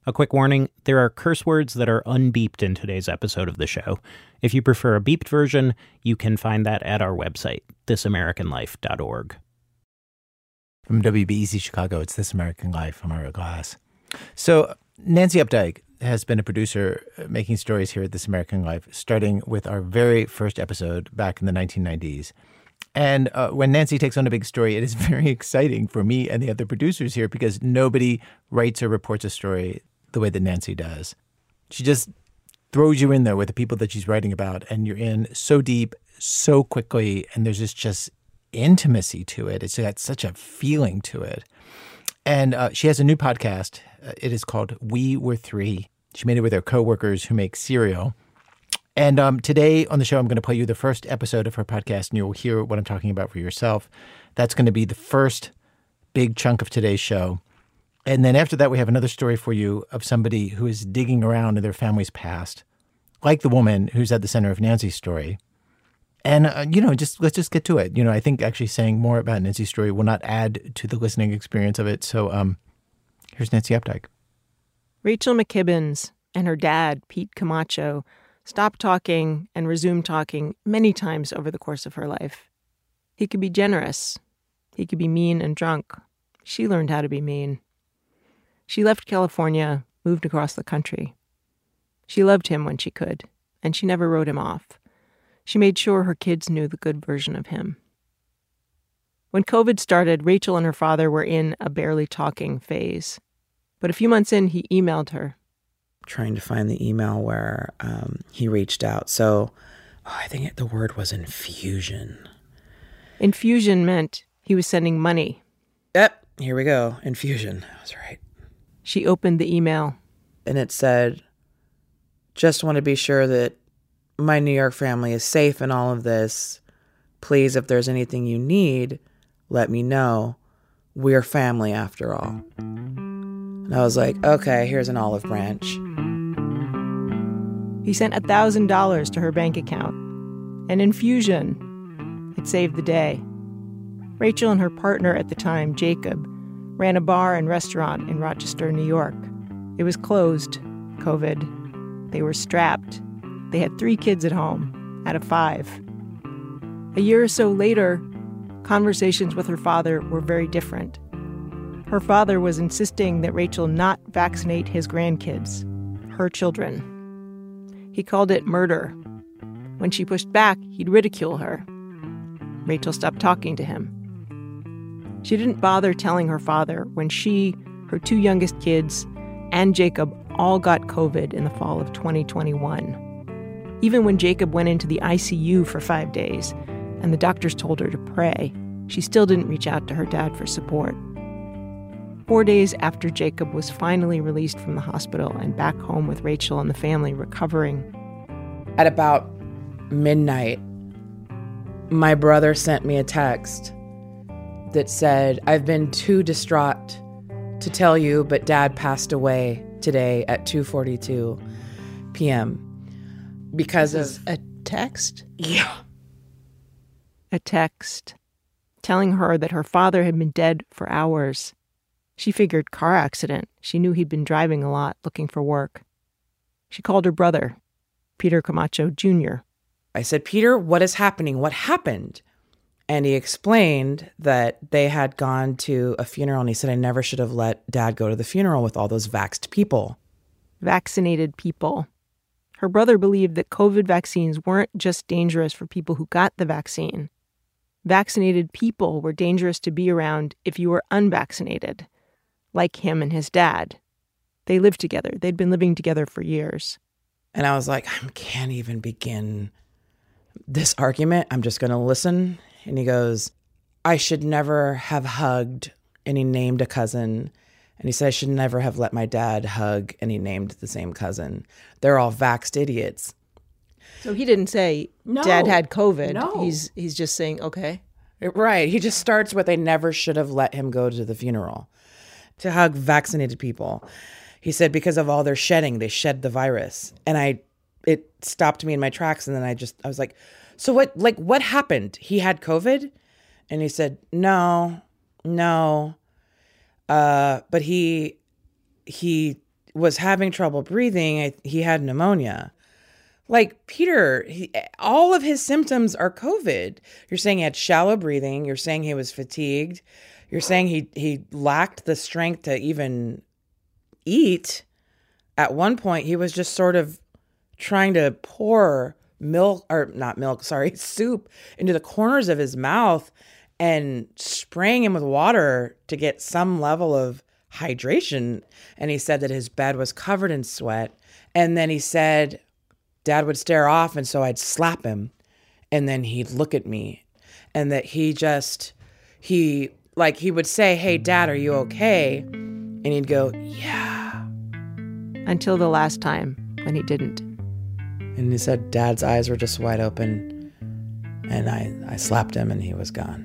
A quick warning, there are curse words that are unbeeped in today's episode of the show. If you prefer a beeped version, you can find that at our website, thisamericanlife.org. From WBEZ Chicago, it's This American Life. I'm Ira Glass. So Nancy Updike has been a producer making stories here at This American Life, starting with our very first episode back in the 1990s. And when Nancy takes on a big story, it is very exciting for me and the other producers here because nobody writes or reports a story the way that Nancy does. She just throws you in there with the people that she's writing about, and you're in so deep, so quickly, and there's just intimacy to it. It's got such a feeling to it. And she has a new podcast. It is called We Were Three. She made it with her coworkers who make cereal. And today on the show, I'm going to play you the first episode of her podcast, and you'll hear what I'm talking about for yourself. That's going to be the first big chunk of today's show. And then after that, we have another story for you of somebody who is digging around in their family's past, like the woman who's at the center of Nancy's story. And, let's just get to it. I think actually saying more about Nancy's story will not add to the listening experience of it. So here's Nancy Updike. Rachel McKibbins and her dad, Pete Camacho, stopped talking and resumed talking many times over the course of her life. He could be generous. He could be mean and drunk. She learned how to be mean. She left California, moved across the country. She loved him when she could, and she never wrote him off. She made sure her kids knew the good version of him. When COVID started, Rachel and her father were in a barely talking phase. But a few months in, he emailed her. Trying to find the email where he reached out. So I think the word was infusion. Infusion meant he was sending money. Yep, here we go. Infusion. I was right. She opened the email. And it said, just want to be sure that my New York family is safe in all of this. Please, if there's anything you need, let me know. We're family after all. And I was like, okay, here's an olive branch. He sent $1,000 to her bank account. An infusion. It saved the day. Rachel and her partner at the time, Jacob, ran a bar and restaurant in Rochester, New York. It was closed, COVID. They were strapped. They had 3 kids at home, out of 5. A year or so later, conversations with her father were very different. Her father was insisting that Rachel not vaccinate his grandkids, her children. He called it murder. When she pushed back, he'd ridicule her. Rachel stopped talking to him. She didn't bother telling her father when she, her 2 youngest kids, and Jacob all got COVID in the fall of 2021. Even when Jacob went into the ICU for 5 days and the doctors told her to pray, she still didn't reach out to her dad for support. 4 days after Jacob was finally released from the hospital and back home with Rachel and the family recovering. At about midnight, my brother sent me a text that said, I've been too distraught to tell you, but Dad passed away today at 2:42 p.m. because of a text? Yeah. A text telling her that her father had been dead for hours. She figured car accident. She knew he'd been driving a lot, looking for work. She called her brother, Peter Camacho Jr. I said, Peter, what is happening? What happened? And he explained that they had gone to a funeral, and he said, I never should have let Dad go to the funeral with all those vaxxed people. Vaccinated people. Her brother believed that COVID vaccines weren't just dangerous for people who got the vaccine. Vaccinated people were dangerous to be around if you were unvaccinated, like him and his dad. They lived together. They'd been living together for years. And I was like, I can't even begin this argument. I'm just going to listen. And he goes, I should never have hugged, and he named a cousin. And he said, I should never have let my dad hug, and he named the same cousin. They're all vaxxed idiots. So he didn't say, No. Dad had COVID. No. He's just saying, okay. Right. He just starts with, they never should have let him go to the funeral to hug vaccinated people. He said, because of all their shedding, they shed the virus. And it stopped me in my tracks. And then I was like, so what happened? He had COVID? And he said, no. But he was having trouble breathing. He had pneumonia. Like, Peter, all of his symptoms are COVID. You're saying he had shallow breathing. You're saying he was fatigued. You're saying he lacked the strength to even eat. At one point, he was just sort of trying to pour soup into the corners of his mouth and spraying him with water to get some level of hydration. And he said that his bed was covered in sweat. And then he said Dad would stare off, and so I'd slap him, and then he'd look at me, and that he would say, "Hey, Dad, are you okay?" And he'd go, "Yeah." Until the last time when he didn't. And he said Dad's eyes were just wide open, and I slapped him, and he was gone.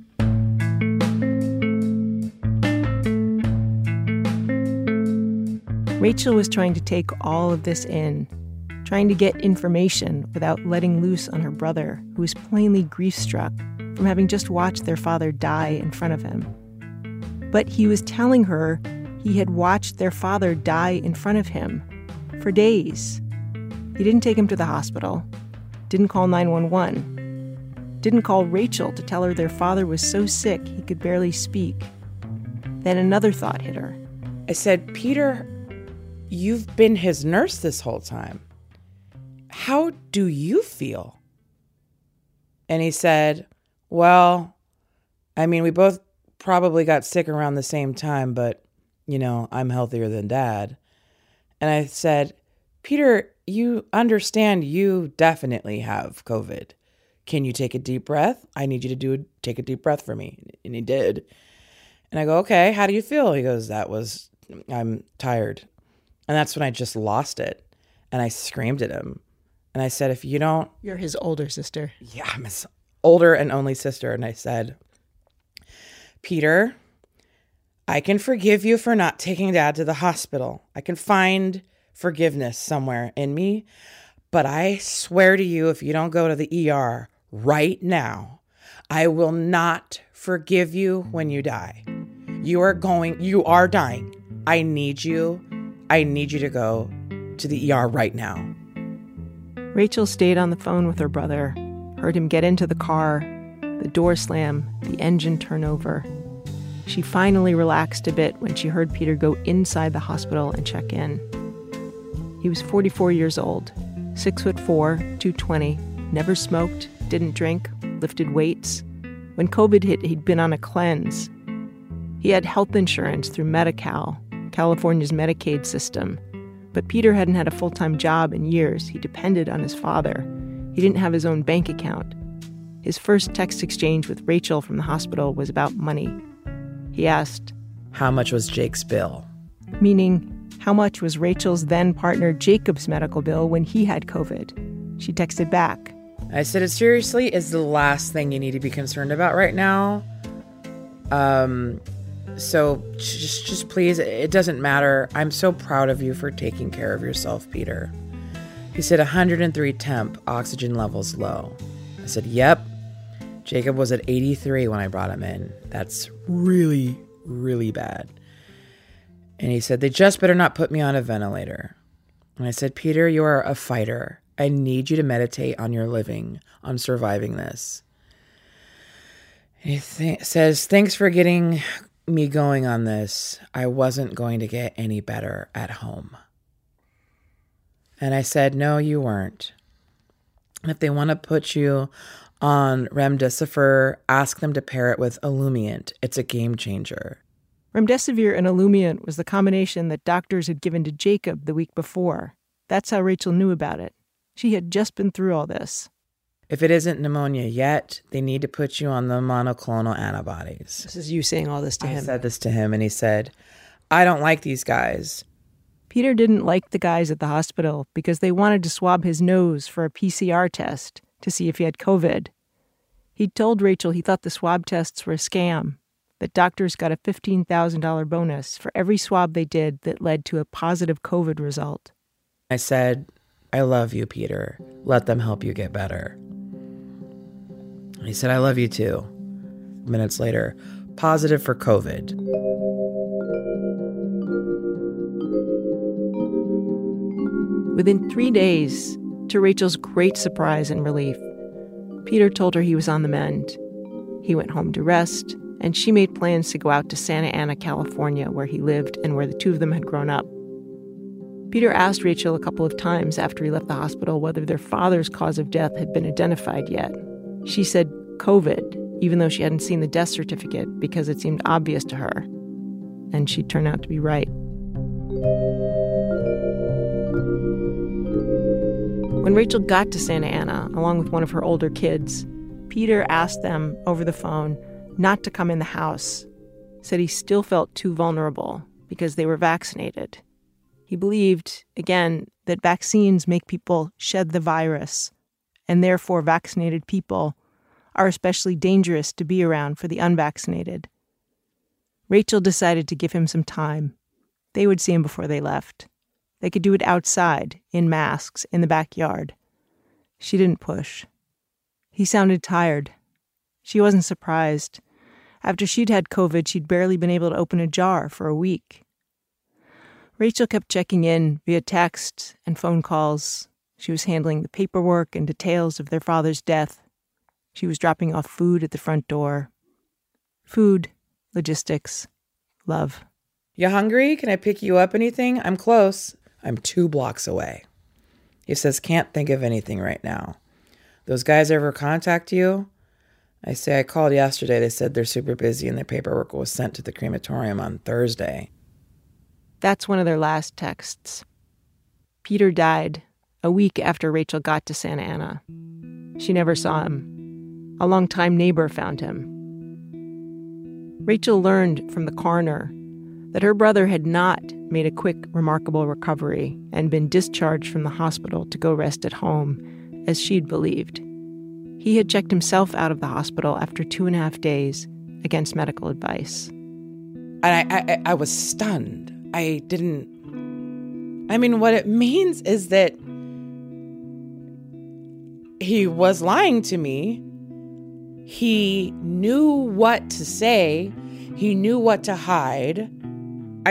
Rachel was trying to take all of this in, trying to get information without letting loose on her brother, who was plainly grief-struck from having just watched their father die in front of him. But he was telling her he had watched their father die in front of him for days. He didn't take him to the hospital, didn't call 911, didn't call Rachel to tell her their father was so sick he could barely speak. Then another thought hit her. I said, "Peter, you've been his nurse this whole time. How do you feel?" And he said, "Well, I mean, we both probably got sick around the same time, but, I'm healthier than Dad." And I said, "Peter, you understand you definitely have COVID. Can you take a deep breath? I need you to take a deep breath for me." And he did. And I go, "Okay, how do you feel?" He goes, "I'm tired." And that's when I just lost it. And I screamed at him. And I said, "If you don't..." You're his older sister. Yeah, I'm his older and only sister. And I said, "Peter, I can forgive you for not taking Dad to the hospital. I can find forgiveness somewhere in me. But I swear to you, if you don't go to the ER right now, I will not forgive you when you die. You are dying. I need you to go to the ER right now." Rachel stayed on the phone with her brother, heard him get into the car, the door slam, the engine turn over. She finally relaxed a bit when she heard Peter go inside the hospital and check in. He was 44 years old, 6'4", 220, never smoked, didn't drink, lifted weights. When COVID hit, he'd been on a cleanse. He had health insurance through Medi-Cal, California's Medicaid system. But Peter hadn't had a full-time job in years. He depended on his father. He didn't have his own bank account. His first text exchange with Rachel from the hospital was about money. He asked, "How much was Jake's bill?" Meaning, how much was Rachel's then-partner Jacob's medical bill when he had COVID? She texted back. I said, "It seriously is the last thing you need to be concerned about right now. So just please, it doesn't matter. I'm so proud of you for taking care of yourself, Peter." He said 103 temp, oxygen levels low. I said, "Yep. Jacob was at 83 when I brought him in. That's really, really bad." And he said, "They just better not put me on a ventilator." And I said, "Peter, you are a fighter. I need you to meditate on your living, on surviving this." And he says, "Thanks for getting me going on this. I wasn't going to get any better at home." And I said, "No, you weren't. If they want to put you on remdesivir, ask them to pair it with Olumiant. It's a game changer." Remdesivir and Olumiant was the combination that doctors had given to Jacob the week before. That's how Rachel knew about it. She had just been through all this. "If it isn't pneumonia yet, they need to put you on the monoclonal antibodies." This is you saying all this to him. I said this to him, and he said, "I don't like these guys." Peter didn't like the guys at the hospital because they wanted to swab his nose for a PCR test to see if he had COVID. He'd told Rachel he thought the swab tests were a scam, that doctors got a $15,000 bonus for every swab they did that led to a positive COVID result. I said, "I love you, Peter. Let them help you get better." And he said, "I love you too." Minutes later, positive for COVID. Within 3 days, to Rachel's great surprise and relief, Peter told her he was on the mend. He went home to rest, and she made plans to go out to Santa Ana, California, where he lived and where the two of them had grown up. Peter asked Rachel a couple of times after he left the hospital whether their father's cause of death had been identified yet. She said COVID, even though she hadn't seen the death certificate because it seemed obvious to her. And she turned out to be right. When Rachel got to Santa Ana, along with one of her older kids, Peter asked them over the phone not to come in the house, said he still felt too vulnerable because they were vaccinated. He believed, again, that vaccines make people shed the virus, and therefore vaccinated people are especially dangerous to be around for the unvaccinated. Rachel decided to give him some time. They would see him before they left. They could do it outside, in masks, in the backyard. She didn't push. He sounded tired. She wasn't surprised. After she'd had COVID, she'd barely been able to open a jar for a week. Rachel kept checking in via text and phone calls. She was handling the paperwork and details of their father's death. She was dropping off food at the front door. Food, logistics, love. You hungry? Can I pick you up anything? I'm close. I'm 2 blocks away. He says, can't think of anything right now. Those guys ever contact you? I say, I called yesterday. They said they're super busy and their paperwork was sent to the crematorium on Thursday. That's one of their last texts. Peter died a week after Rachel got to Santa Ana. She never saw him. A longtime neighbor found him. Rachel learned from the coroner that her brother had not made a quick, remarkable recovery and been discharged from the hospital to go rest at home, as she'd believed. He had checked himself out of the hospital after 2.5 days against medical advice. And I was stunned. What it means is that he was lying to me. He knew what to say. He knew what to hide. I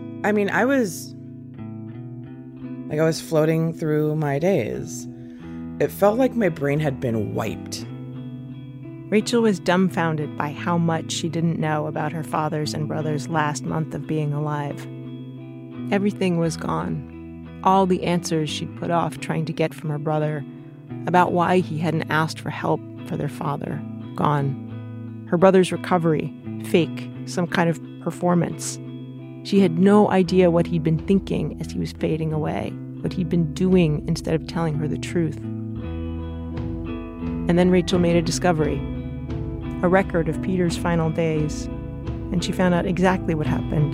was floating through my days. It felt like my brain had been wiped. Rachel was dumbfounded by how much she didn't know about her father's and brother's last month of being alive. Everything was gone. All the answers she'd put off trying to get from her brother about why he hadn't asked for help for their father, gone. Her brother's recovery, fake, some kind of performance. She had no idea what he'd been thinking as he was fading away, what he'd been doing instead of telling her the truth. And then Rachel made a discovery, a record of Peter's final days, and she found out exactly what happened.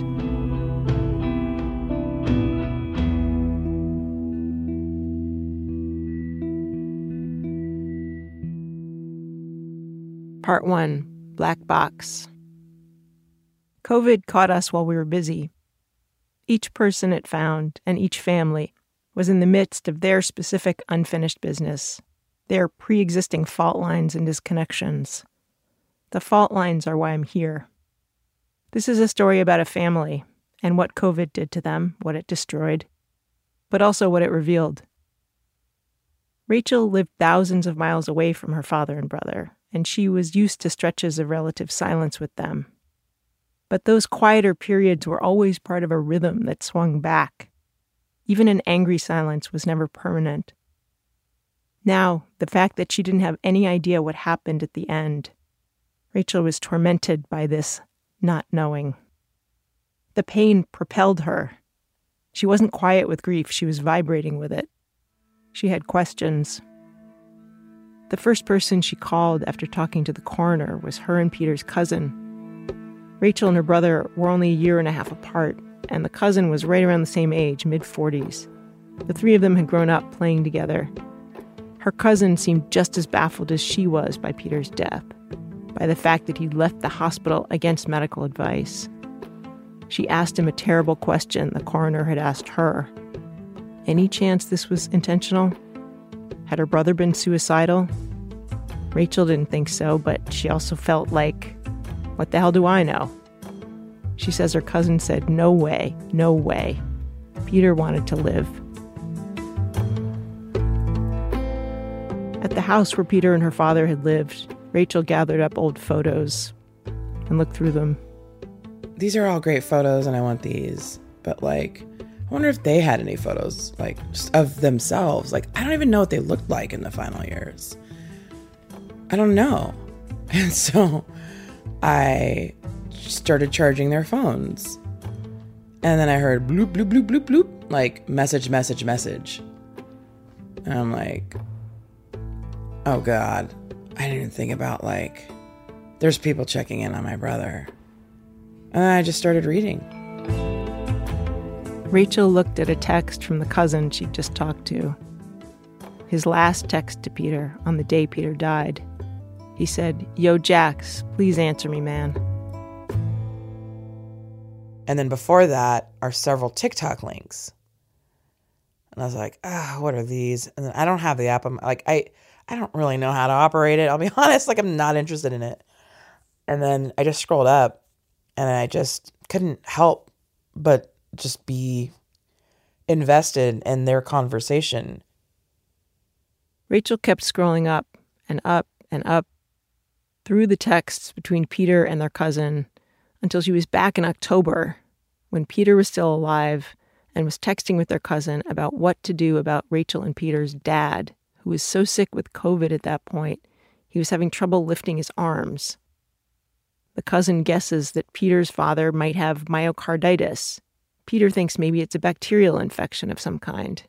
Part 1, Black Box. COVID caught us while we were busy. Each person it found, and each family, was in the midst of their specific unfinished business, their pre-existing fault lines and disconnections. The fault lines are why I'm here. This is a story about a family, and what COVID did to them, what it destroyed, but also what it revealed. Rachel lived thousands of miles away from her father and brother, and she was used to stretches of relative silence with them. But those quieter periods were always part of a rhythm that swung back. Even an angry silence was never permanent. Now, the fact that she didn't have any idea what happened at the end, Rachel was tormented by this not knowing. The pain propelled her. She wasn't quiet with grief, she was vibrating with it. She had questions. The first person she called after talking to the coroner was her and Peter's cousin. Rachel and her brother were only 1.5 years apart, and the cousin was right around the same age, mid-40s. The three of them had grown up playing together. Her cousin seemed just as baffled as she was by Peter's death, by the fact that he'd left the hospital against medical advice. She asked him a terrible question the coroner had asked her. Any chance this was intentional? Had her brother been suicidal? Rachel didn't think so, but she also felt like, what the hell do I know? She says her cousin said, no way, no way. Peter wanted to live. At the house where Peter and her father had lived, Rachel gathered up old photos and looked through them. These are all great photos and I want these, but like, I wonder if they had any photos like just of themselves. Like, I don't even know what they looked like in the final years. I don't know. And so I started charging their phones. And then I heard bloop, bloop, bloop, bloop, bloop, like message. And I'm like, oh God, I didn't even think about like, there's people checking in on my brother. And then I just started reading. Rachel looked at a text from the cousin she'd just talked to. His last text to Peter on the day Peter died. He said, "Yo, Jax, please answer me, man." And then before that are several TikTok links. And I was like, what are these? And then I don't have the app. I'm like, I don't really know how to operate it. I'll be honest, like I'm not interested in it. And then I just scrolled up and I just couldn't help but just be invested in their conversation. Rachel kept scrolling up and up and up through the texts between Peter and their cousin until she was back in October when Peter was still alive and was texting with their cousin about what to do about Rachel and Peter's dad, who was so sick with COVID at that point, he was having trouble lifting his arms. The cousin guesses that Peter's father might have myocarditis. Peter thinks maybe it's a bacterial infection of some kind.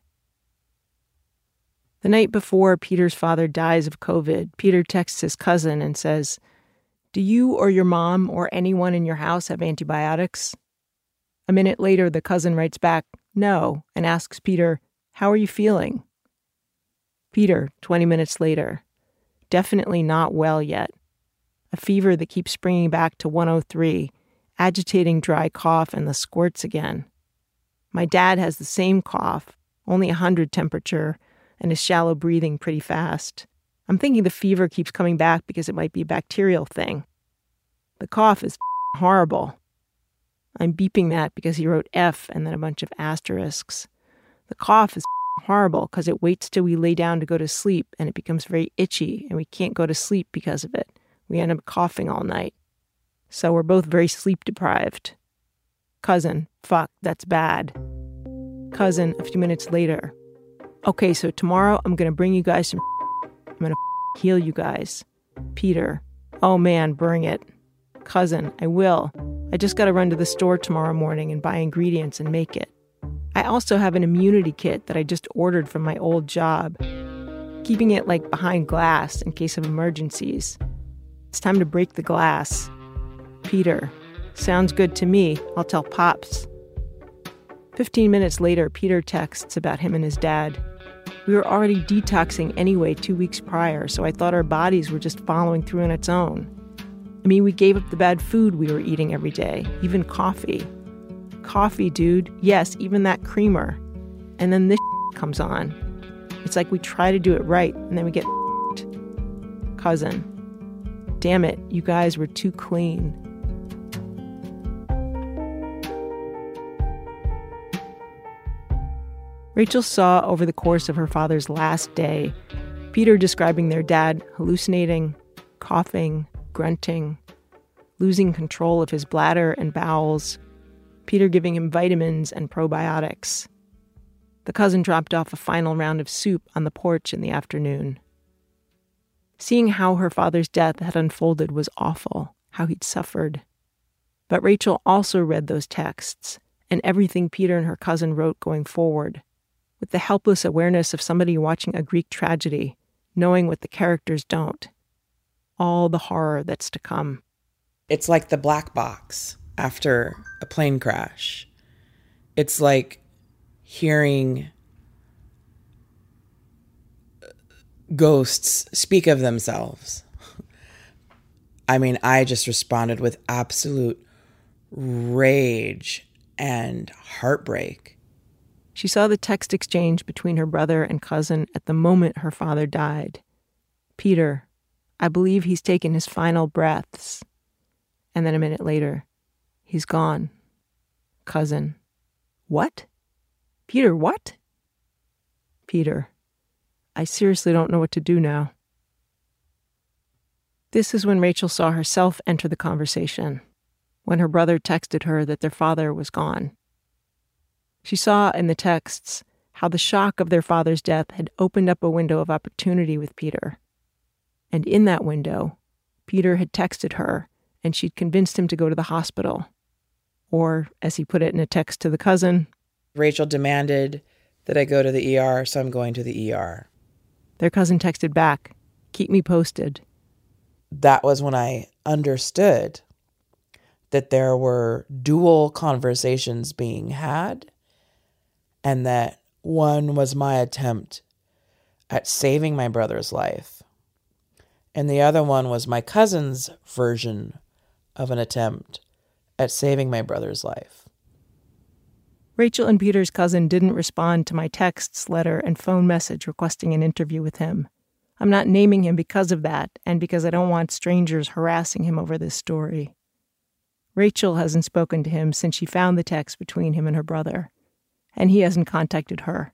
The night before Peter's father dies of COVID, Peter texts his cousin and says, "Do you or your mom or anyone in your house have antibiotics?" A minute later, the cousin writes back, "No," and asks Peter, "How are you feeling?" Peter, 20 minutes later, "Definitely not well yet. A fever that keeps springing back to 103, agitating dry cough and the squirts again. My dad has the same cough, only 100 temperature, and is shallow breathing pretty fast. I'm thinking the fever keeps coming back because it might be a bacterial thing. The cough is horrible." I'm beeping that because he wrote F and then a bunch of asterisks. The cough is horrible because it waits till we lay down to go to sleep and it becomes very itchy and we can't go to sleep because of it. We end up coughing all night. So we're both very sleep deprived. Cousin, fuck, that's bad. Cousin, a few minutes later. Okay, so tomorrow I'm going to bring you guys some I'm going to heal you guys. Peter, oh man, bring it. Cousin, I will. I just got to run to the store tomorrow morning and buy ingredients and make it. I also have an immunity kit that I just ordered from my old job, keeping it like behind glass in case of emergencies. It's time to break the glass. Peter, sounds good to me. I'll tell Pops. 15 minutes later, Peter texts about him and his dad. We were already detoxing anyway 2 weeks prior, so I thought our bodies were just following through on its own. I mean, we gave up the bad food we were eating every day, even coffee. Coffee, dude. Yes, even that creamer. And then this comes on. It's like we try to do it right, and then we get Cousin. Damn it, you guys were too clean. Rachel saw over the course of her father's last day, Peter describing their dad hallucinating, coughing, grunting, losing control of his bladder and bowels, Peter giving him vitamins and probiotics. The cousin dropped off a final round of soup on the porch in the afternoon. Seeing how her father's death had unfolded was awful, how he'd suffered. But Rachel also read those texts and everything Peter and her cousin wrote going forward, with the helpless awareness of somebody watching a Greek tragedy, knowing what the characters don't. All the horror that's to come. It's like the black box after a plane crash. It's like hearing ghosts speak of themselves. I mean, I just responded with absolute rage and heartbreak. She saw the text exchange between her brother and cousin at the moment her father died. Peter, I believe he's taken his final breaths. And then a minute later, he's gone. Cousin, what? Peter, what? Peter, I seriously don't know what to do now. This is when Rachel saw herself enter the conversation, when her brother texted her that their father was gone. She saw in the texts how the shock of their father's death had opened up a window of opportunity with Peter. And in that window, Peter had texted her, and she'd convinced him to go to the hospital. Or, as he put it in a text to the cousin, Rachel demanded that I go to the ER, so I'm going to the ER. Their cousin texted back, "Keep me posted." That was when I understood that there were dual conversations being had, and that one was my attempt at saving my brother's life, and the other one was my cousin's version of an attempt at saving my brother's life. Rachel and Peter's cousin didn't respond to my texts, letter, and phone message requesting an interview with him. I'm not naming him because of that, and because I don't want strangers harassing him over this story. Rachel hasn't spoken to him since she found the text between him and her brother, and he hasn't contacted her.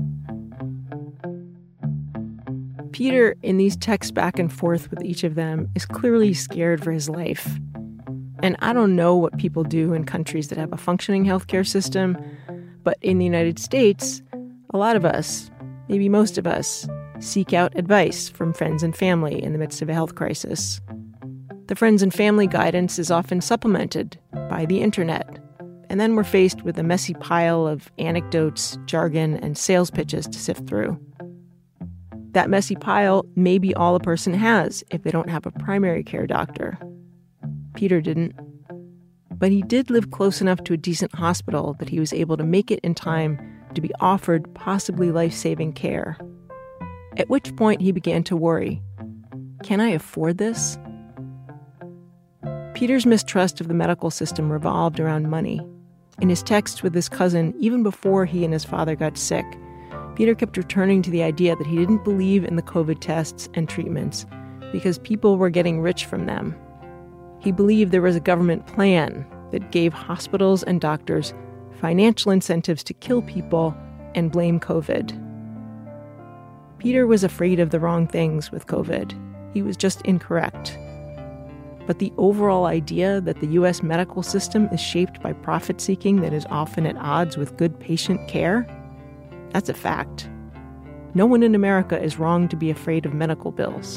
Peter, in these texts back and forth with each of them, is clearly scared for his life. And I don't know what people do in countries that have a functioning healthcare system, but in the United States, a lot of us, maybe most of us, seek out advice from friends and family in the midst of a health crisis. The friends and family guidance is often supplemented by the internet, and then we're faced with a messy pile of anecdotes, jargon, and sales pitches to sift through. That messy pile may be all a person has if they don't have a primary care doctor. Peter didn't. But he did live close enough to a decent hospital that he was able to make it in time to be offered possibly life-saving care. At which point he began to worry. Can I afford this? Peter's mistrust of the medical system revolved around money. In his texts with his cousin, even before he and his father got sick, Peter kept returning to the idea that he didn't believe in the COVID tests and treatments because people were getting rich from them. He believed there was a government plan that gave hospitals and doctors financial incentives to kill people and blame COVID. Peter was afraid of the wrong things with COVID. He was just incorrect. But the overall idea that the U.S. medical system is shaped by profit-seeking that is often at odds with good patient care, that's a fact. No one in America is wrong to be afraid of medical bills.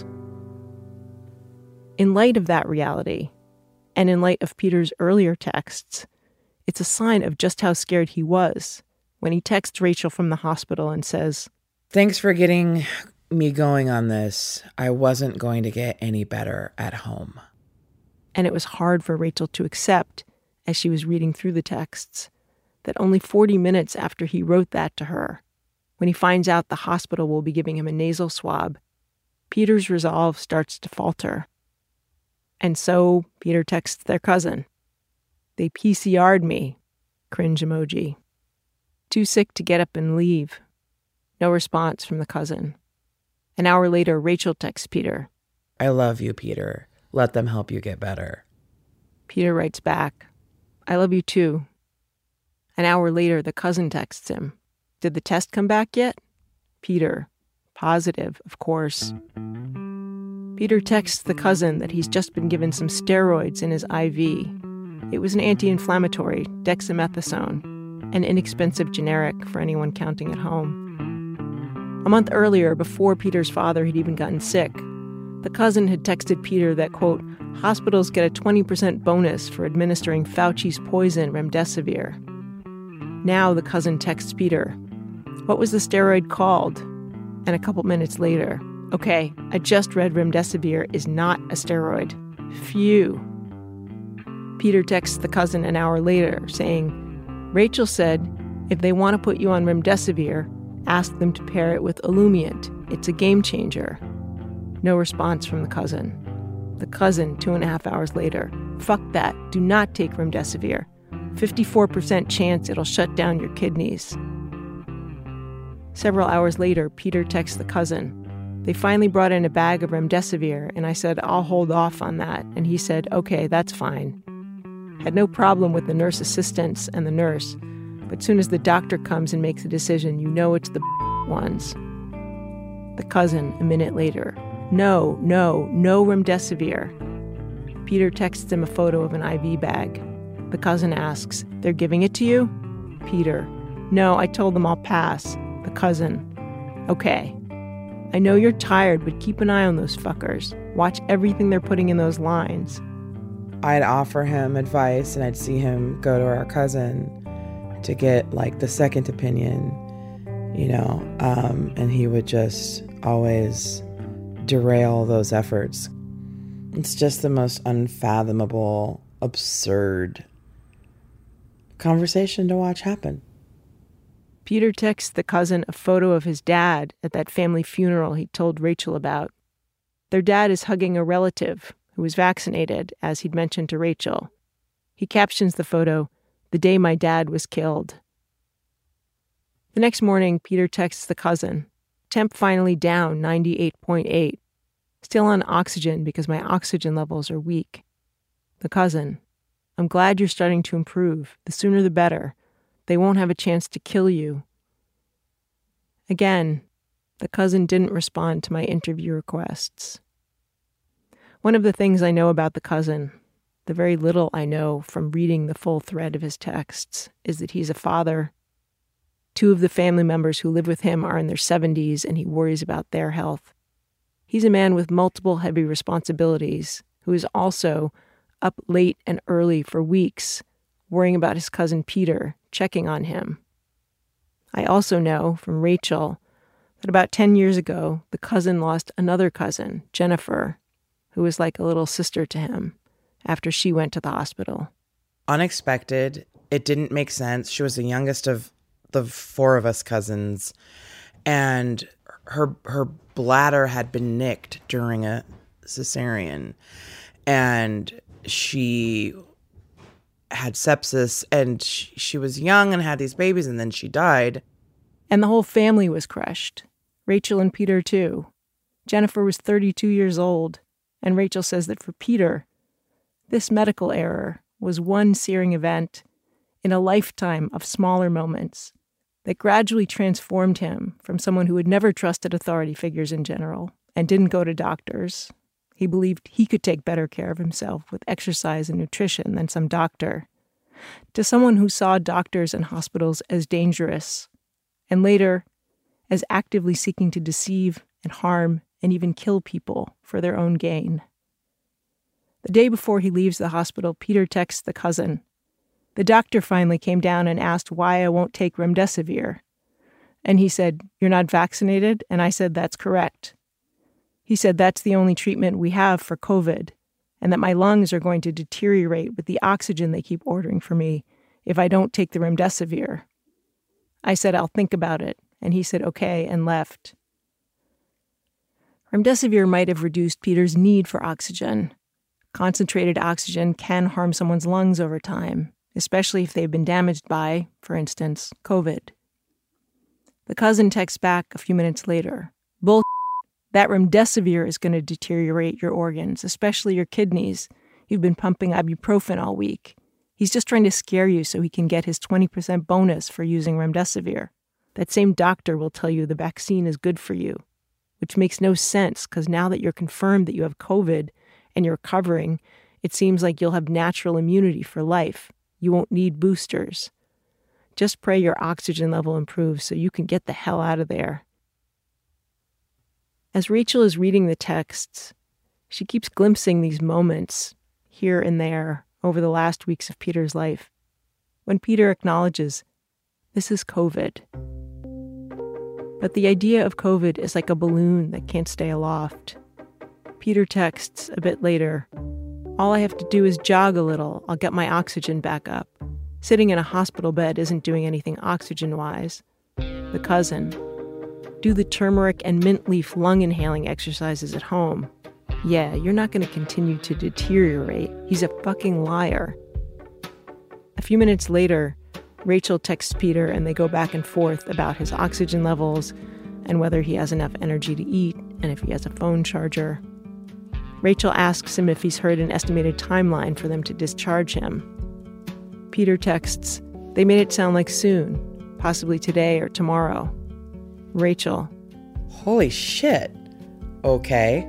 In light of that reality, and in light of Peter's earlier texts, it's a sign of just how scared he was when he texts Rachel from the hospital and says, "Thanks for getting me going on this. I wasn't going to get any better at home." And it was hard for Rachel to accept, as she was reading through the texts, that only 40 minutes after he wrote that to her, when he finds out the hospital will be giving him a nasal swab, Peter's resolve starts to falter. And so Peter texts their cousin. "They PCR'd me," cringe emoji. Too sick to get up and leave. No response from the cousin. An hour later, Rachel texts Peter. "I love you, Peter. Let them help you get better." Peter writes back, "I love you too." An hour later, the cousin texts him. "Did the test come back yet?" Peter, "Positive, of course." Peter texts the cousin that he's just been given some steroids in his IV. It was an anti-inflammatory, dexamethasone, an inexpensive generic for anyone counting at home. A month earlier, before Peter's father had even gotten sick, the cousin had texted Peter that, quote, hospitals get a 20% bonus for administering Fauci's poison, remdesivir. Now the cousin texts Peter, "What was the steroid called?" And a couple minutes later, "Okay, I just read remdesivir is not a steroid. Phew." Peter texts the cousin an hour later saying, "Rachel said, if they want to put you on remdesivir, ask them to pair it with Olumiant. It's a game changer." No response from the cousin. The cousin, 2.5 hours later, "Fuck that. Do not take remdesivir. 54% chance it'll shut down your kidneys." Several hours later, Peter texts the cousin. "They finally brought in a bag of remdesivir, and I said, I'll hold off on that." And he said, "Okay, that's fine." Had no problem with the nurse assistants and the nurse, but soon as the doctor comes and makes a decision, you know it's the ones. The cousin, a minute later. No remdesivir. Peter texts him a photo of an IV bag. The cousin asks, they're giving it to you? Peter, no, I told them I'll pass. The cousin, okay. I know you're tired, but keep an eye on those fuckers. Watch everything they're putting in those lines. I'd offer him advice, and I'd see him go to our cousin to get, like, the second opinion, and he would just always derail those efforts. It's just the most unfathomable, absurd conversation to watch happen. Peter texts the cousin a photo of his dad at that family funeral he told Rachel about. Their dad is hugging a relative who was vaccinated, as he'd mentioned to Rachel. He captions the photo, "The day my dad was killed." The next morning, Peter texts the cousin, "Temp finally down 98.8. Still on oxygen because my oxygen levels are weak." The cousin, "I'm glad you're starting to improve. The sooner the better. They won't have a chance to kill you." Again, the cousin didn't respond to my interview requests. One of the things I know about the cousin, the very little I know from reading the full thread of his texts, is that he's a father. 2 of the family members who live with him are in their 70s, and he worries about their health. He's a man with multiple heavy responsibilities who is also up late and early for weeks, worrying about his cousin Peter, checking on him. I also know from Rachel that about 10 years ago, the cousin lost another cousin, Jennifer, who was like a little sister to him, after she went to the hospital. Unexpected. It didn't make sense. She was the youngest of the 4 of us cousins, and her bladder had been nicked during a cesarean, and she had sepsis, and she was young and had these babies, and then she died. And the whole family was crushed. Rachel and Peter, too. Jennifer was 32 years old, and Rachel says that for Peter, this medical error was one searing event in a lifetime of smaller moments that gradually transformed him from someone who had never trusted authority figures in general and didn't go to doctors. He believed he could take better care of himself with exercise and nutrition than some doctor, to someone who saw doctors and hospitals as dangerous, and later as actively seeking to deceive and harm and even kill people for their own gain. The day before he leaves the hospital, Peter texts the cousin. The doctor finally came down and asked why I won't take remdesivir. And he said, "You're not vaccinated?" And I said, "That's correct." He said, "That's the only treatment we have for COVID, and that my lungs are going to deteriorate with the oxygen they keep ordering for me if I don't take the remdesivir." I said, "I'll think about it." And he said, "Okay," and left. Remdesivir might have reduced Peter's need for oxygen. Concentrated oxygen can harm someone's lungs over time, especially if they've been damaged by, for instance, COVID. The cousin texts back a few minutes later, "Bull, that remdesivir is going to deteriorate your organs, especially your kidneys. You've been pumping ibuprofen all week. He's just trying to scare you so he can get his 20% bonus for using remdesivir. That same doctor will tell you the vaccine is good for you," which makes no sense because now that you're confirmed that you have COVID and you're recovering, it seems like you'll have natural immunity for life. You won't need boosters. Just pray your oxygen level improves so you can get the hell out of there. As Rachel is reading the texts, she keeps glimpsing these moments here and there over the last weeks of Peter's life, when Peter acknowledges, this is COVID. But the idea of COVID is like a balloon that can't stay aloft. Peter texts a bit later, "All I have to do is jog a little. I'll get my oxygen back up. Sitting in a hospital bed isn't doing anything oxygen-wise." The cousin, "Do the turmeric and mint leaf lung inhaling exercises at home. Yeah, you're not going to continue to deteriorate. He's a fucking liar." A few minutes later, Rachel texts Peter and they go back and forth about his oxygen levels and whether he has enough energy to eat and if he has a phone charger. Rachel asks him if he's heard an estimated timeline for them to discharge him. Peter texts, "They made it sound like soon, possibly today or tomorrow." Rachel, Holy shit. Okay.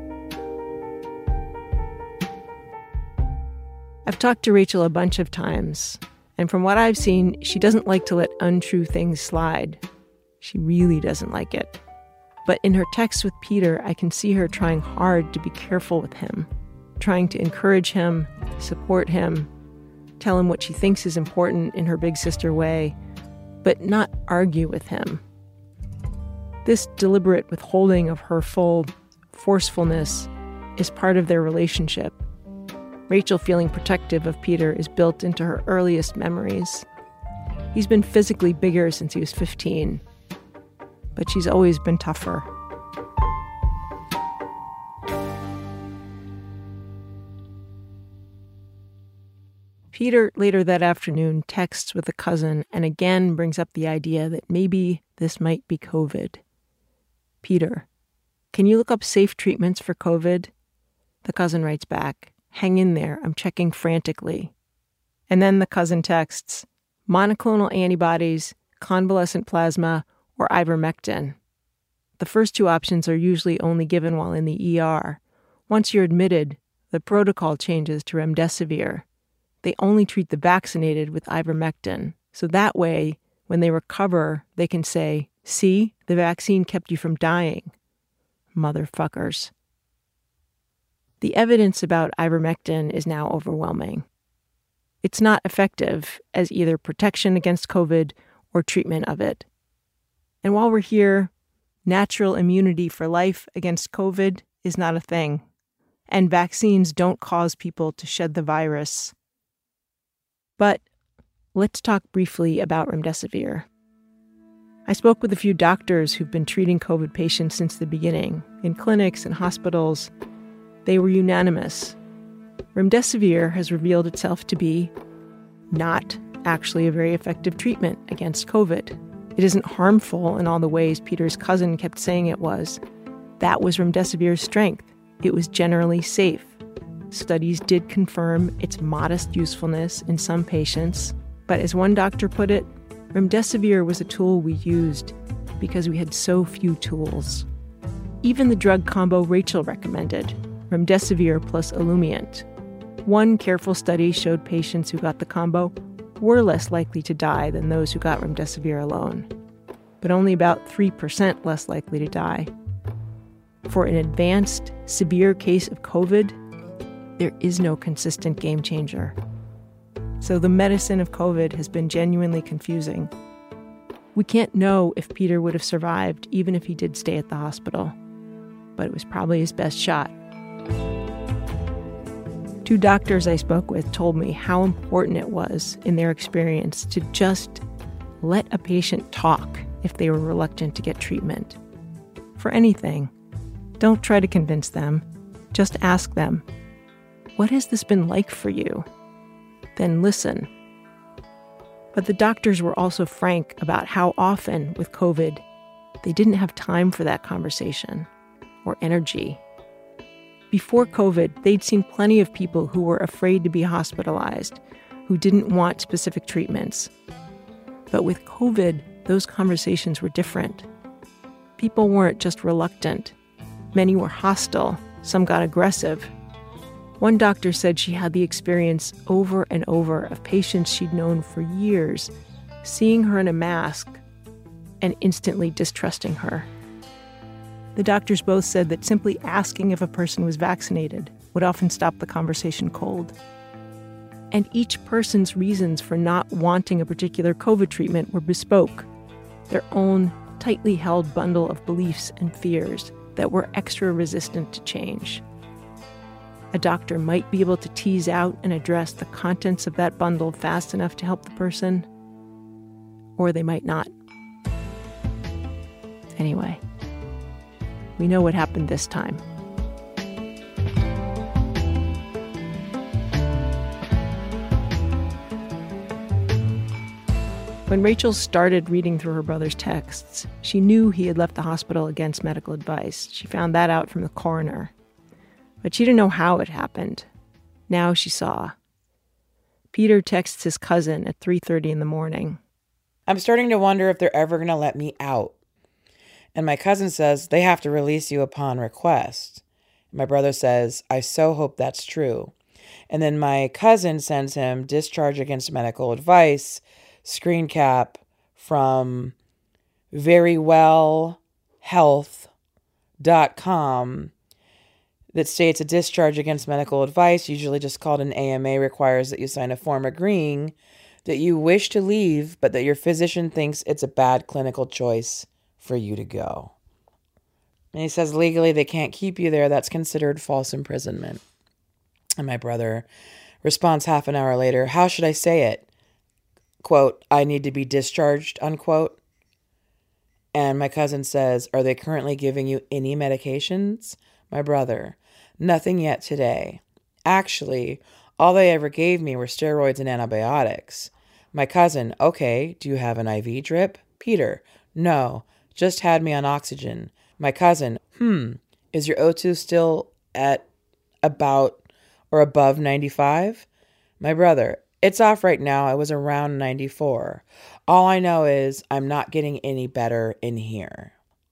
I've talked to Rachel a bunch of times, and from what I've seen, she doesn't like to let untrue things slide. She really doesn't like it. But in her texts with Peter, I can see her trying hard to be careful with him, trying to encourage him, support him, tell him what she thinks is important in her big sister way, but not argue with him. This deliberate withholding of her full forcefulness is part of their relationship. Rachel feeling protective of Peter is built into her earliest memories. He's been physically bigger since he was 15, but she's always been tougher. Peter later that afternoon texts with a cousin and again brings up the idea that maybe this might be COVID. Peter, can you look up safe treatments for COVID? The cousin writes back, hang in there, I'm checking frantically. And then the cousin texts, monoclonal antibodies, convalescent plasma, or ivermectin. The first two options are usually only given while in the ER. Once you're admitted, the protocol changes to remdesivir. They only treat the vaccinated with ivermectin. So that way, when they recover, they can say, see, the vaccine kept you from dying. Motherfuckers. The evidence about ivermectin is now overwhelming. It's not effective as either protection against COVID or treatment of it. And while we're here, natural immunity for life against COVID is not a thing. And vaccines don't cause people to shed the virus. But let's talk briefly about remdesivir. I spoke with a few doctors who've been treating COVID patients since the beginning, in clinics and hospitals. They were unanimous. Remdesivir has revealed itself to be not actually a very effective treatment against COVID. It isn't harmful in all the ways Peter's cousin kept saying it was. That was remdesivir's strength. It was generally safe. Studies did confirm its modest usefulness in some patients, but as one doctor put it, remdesivir was a tool we used because we had so few tools. Even the drug combo Rachel recommended, remdesivir plus Olumiant. One careful study showed patients who got the combo were less likely to die than those who got remdesivir alone, but only about 3% less likely to die. For an advanced, severe case of COVID, there is no consistent game changer. So the medicine of COVID has been genuinely confusing. We can't know if Peter would have survived even if he did stay at the hospital, but it was probably his best shot. Two doctors I spoke with told me how important it was in their experience to just let a patient talk if they were reluctant to get treatment. For anything, don't try to convince them. Just ask them, what has this been like for you? Then listen. But the doctors were also frank about how often with COVID, they didn't have time for that conversation or energy. Before COVID, they'd seen plenty of people who were afraid to be hospitalized, who didn't want specific treatments. But with COVID, those conversations were different. People weren't just reluctant. Many were hostile. Some got aggressive. One doctor said she had the experience over and over of patients she'd known for years, seeing her in a mask and instantly distrusting her. The doctors both said that simply asking if a person was vaccinated would often stop the conversation cold. And each person's reasons for not wanting a particular COVID treatment were bespoke, their own tightly held bundle of beliefs and fears that were extra resistant to change. A doctor might be able to tease out and address the contents of that bundle fast enough to help the person, or they might not. Anyway, we know what happened this time. When Rachel started reading through her brother's texts, she knew he had left the hospital against medical advice. She found that out from the coroner. But she didn't know how it happened. Now she saw. Peter texts his cousin at 3:30 in the morning. I'm starting to wonder if they're ever going to let me out. And my cousin says, they have to release you upon request. My brother says, I so hope that's true. And then my cousin sends him discharge against medical advice, screen cap from verywellhealth.com that states a discharge against medical advice, usually just called an AMA, requires that you sign a form agreeing that you wish to leave, but that your physician thinks it's a bad clinical choice for you to go. And he says legally they can't keep you there. That's considered false imprisonment. And my brother responds half an hour later, how should I say it? Quote, I need to be discharged, unquote. And my cousin says, are they currently giving you any medications? My brother, nothing yet today. Actually, all they ever gave me were steroids and antibiotics. My cousin, okay, do you have an IV drip? Peter, no, just had me on oxygen. My cousin, is your O2 still at about or above 95? My brother, it's off right now. I was around 94. All I know is I'm not getting any better in here.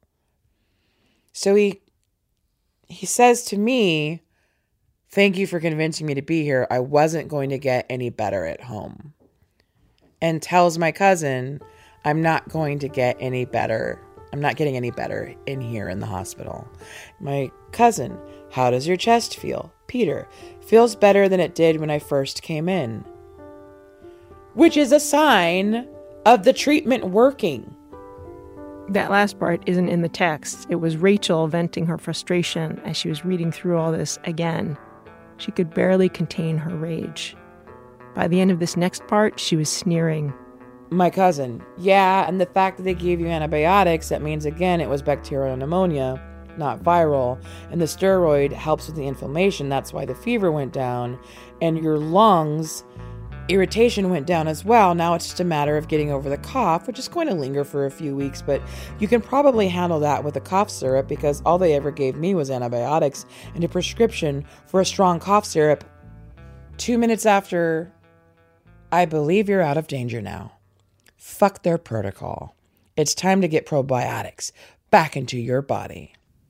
So he says to me, thank you for convincing me to be here. I wasn't going to get any better at home. And tells my cousin, I'm not going to get any better. I'm not getting any better in here in the hospital. My cousin, how does your chest feel? Peter, feels better than it did when I first came in. Which is a sign of the treatment working. That last part isn't in the text. It was Rachel venting her frustration as she was reading through all this again. She could barely contain her rage. By the end of this next part, she was sneering. My cousin, yeah, and the fact that they gave you antibiotics, that means, again, it was bacterial pneumonia, not viral, and the steroid helps with the inflammation. That's why the fever went down, and your lungs, irritation went down as well. Now it's just a matter of getting over the cough, which is going to linger for a few weeks, but you can probably handle that with a cough syrup because all they ever gave me was antibiotics and a prescription for a strong cough syrup. 2 minutes after, I believe you're out of danger now. Fuck their protocol. It's time to get probiotics back into your body.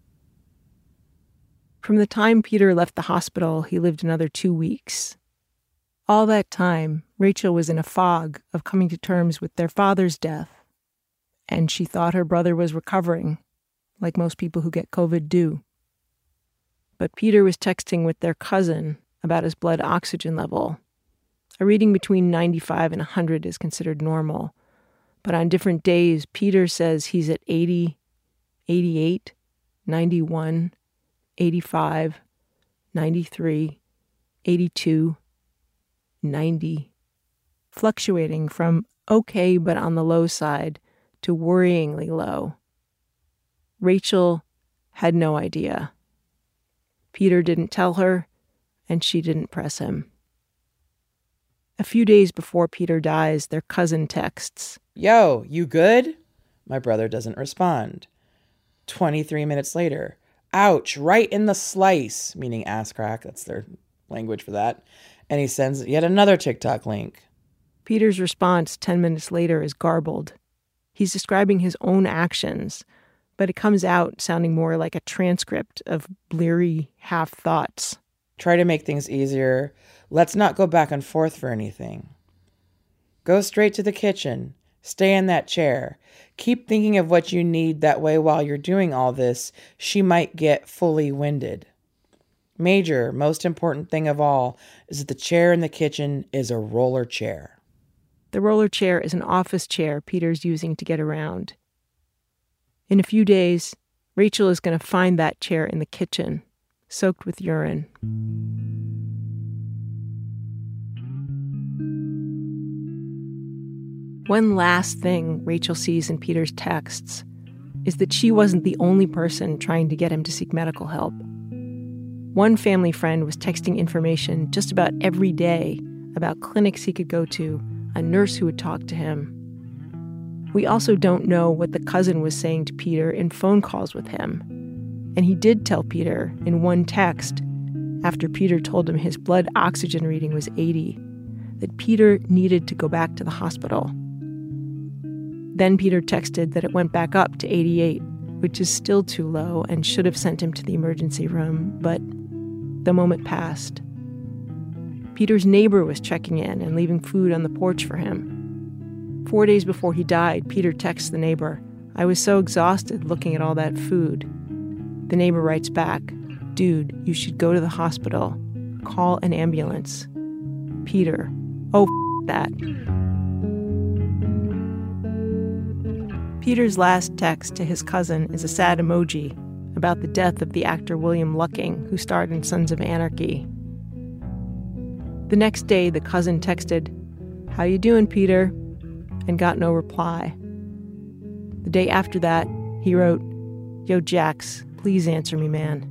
From the time Peter left the hospital, he lived another 2 weeks. All that time, Rachel was in a fog of coming to terms with their father's death, and she thought her brother was recovering, like most people who get COVID do. But Peter was texting with their cousin about his blood oxygen level. A reading between 95 and 100 is considered normal, but on different days, Peter says he's at 80, 88, 91, 85, 93, 82, 90, fluctuating from okay but on the low side to worryingly low. Rachel had no idea. Peter didn't tell her, and she didn't press him. A few days before Peter dies, their cousin texts, Yo, you good? My brother doesn't respond. 23 minutes later, ouch, right in the slice, meaning ass crack, that's their language for that. And he sends yet another TikTok link. Peter's response 10 minutes later is garbled. He's describing his own actions, but it comes out sounding more like a transcript of bleary half-thoughts. Try to make things easier. Let's not go back and forth for anything. Go straight to the kitchen. Stay in that chair. Keep thinking of what you need. That way, while you're doing all this, she might get fully winded. Major, most important thing of all is that the chair in the kitchen is a roller chair. The roller chair is an office chair Peter's using to get around. In a few days, Rachel is going to find that chair in the kitchen, soaked with urine. One last thing Rachel sees in Peter's texts is that she wasn't the only person trying to get him to seek medical help. One family friend was texting information just about every day about clinics he could go to, a nurse who would talk to him. We also don't know what the cousin was saying to Peter in phone calls with him. And he did tell Peter in one text, after Peter told him his blood oxygen reading was 80, that Peter needed to go back to the hospital. Then Peter texted that it went back up to 88, which is still too low and should have sent him to the emergency room, but the moment passed. Peter's neighbor was checking in and leaving food on the porch for him. 4 days before he died, Peter texts the neighbor, "I was so exhausted looking at all that food." The neighbor writes back, "Dude, you should go to the hospital. Call an ambulance." Peter, "Oh, that." Peter's last text to his cousin is a sad emoji about the death of the actor William Lucking, who starred in Sons of Anarchy. The next day, the cousin texted, "How you doing, Peter?" and got no reply. The day after that, he wrote, "Yo, Jax, please answer me, man."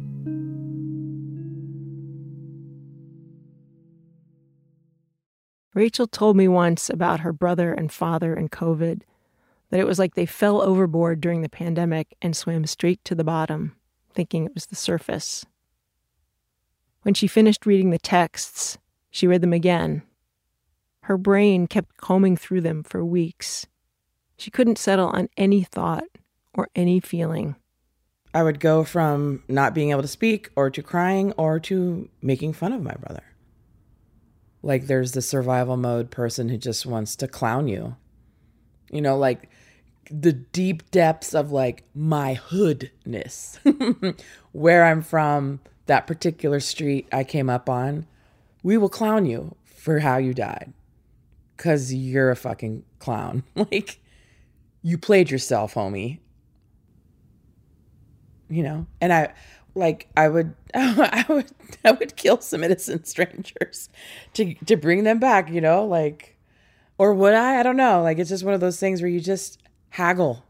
Rachel told me once about her brother and father and COVID, that it was like they fell overboard during the pandemic and swam straight to the bottom, thinking it was the surface. When she finished reading the texts, she read them again. Her brain kept combing through them for weeks. She couldn't settle on any thought or any feeling. I would go from not being able to speak or to crying or to making fun of my brother. Like there's the survival mode person who just wants to clown you. You know, like the deep depths of like my hoodness. Where I'm from, that particular street I came up on, we will clown you for how you died. 'Cause you're a fucking clown. Like, you played yourself, homie. You know? And I would kill some innocent strangers to bring them back, you know? Like, or would I? I don't know. Like, it's just one of those things where you just haggle.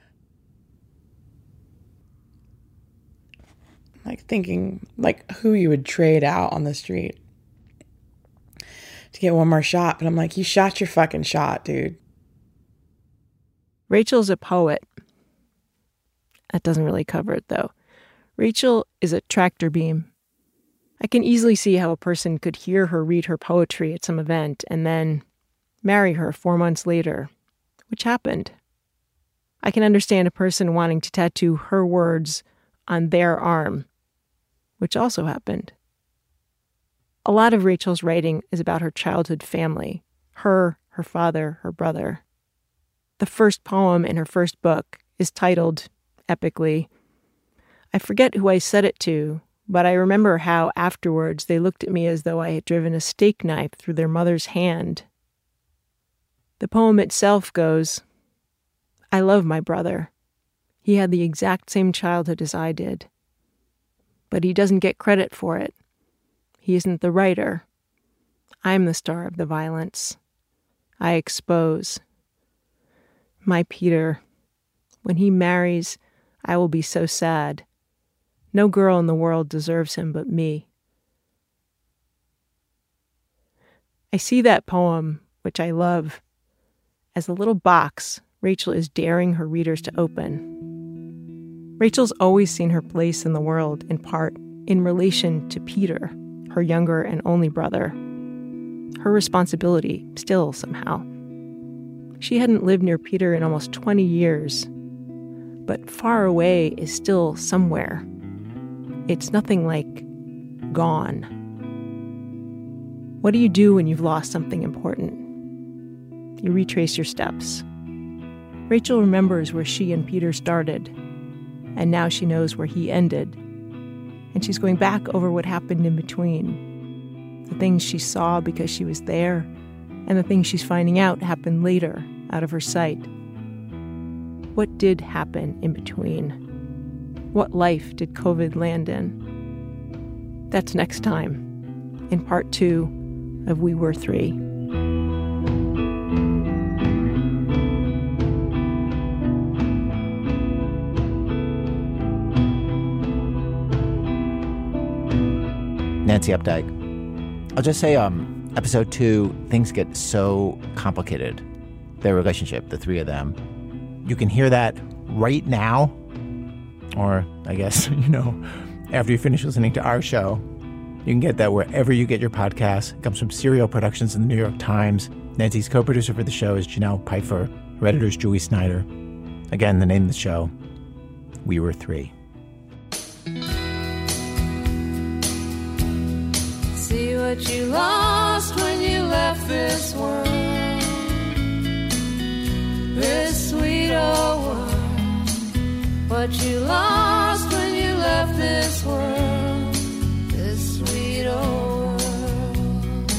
Like thinking like who you would trade out on the street to get one more shot. But I'm like, you shot your fucking shot, dude. Rachel's a poet. That doesn't really cover it, though. Rachel is a tractor beam. I can easily see how a person could hear her read her poetry at some event and then marry her 4 months later, which happened. I can understand a person wanting to tattoo her words on their arm, which also happened. A lot of Rachel's writing is about her childhood family, her father, her brother. The first poem in her first book is titled, epically, I forget who I said it to, but I remember how afterwards they looked at me as though I had driven a steak knife through their mother's hand. The poem itself goes, I love my brother. He had the exact same childhood as I did. But he doesn't get credit for it. He isn't the writer. I'm the star of the violence. I expose. My Peter, when he marries, I will be so sad. No girl in the world deserves him but me. I see that poem, which I love, as a little box Rachel is daring her readers to open. Rachel's always seen her place in the world, in part, in relation to Peter, her younger and only brother. Her responsibility, still somehow. She hadn't lived near Peter in almost 20 years, but far away is still somewhere. It's nothing like gone. What do you do when you've lost something important? You retrace your steps. Rachel remembers where she and Peter started, and now she knows where he ended. And she's going back over what happened in between. The things she saw because she was there, and the things she's finding out happened later, out of her sight. What did happen in between? What life did COVID land in? That's next time, in part 2 of We Were Three. Nancy Updike. I'll just say, episode 2, things get so complicated. Their relationship, the three of them. You can hear that right now, or I guess, after you finish listening to our show. You can get that wherever you get your podcasts. It comes from Serial Productions in the New York Times. Nancy's co-producer for the show is Janelle Pfeiffer. Her editor is Julie Snyder. Again, the name of the show, We Were Three. See what you lost when you left this world, this sweet old world. What you lost when you left this world, this sweet old world.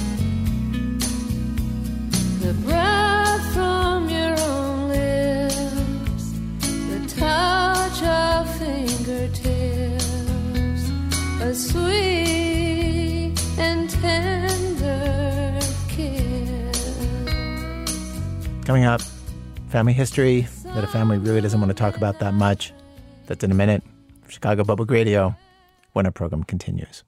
The breath from your own lips, the touch of fingertips, a sweet and tender kiss. Coming up, family history that a family really doesn't want to talk about that much. That's in a minute. Chicago Public Radio, when our program continues.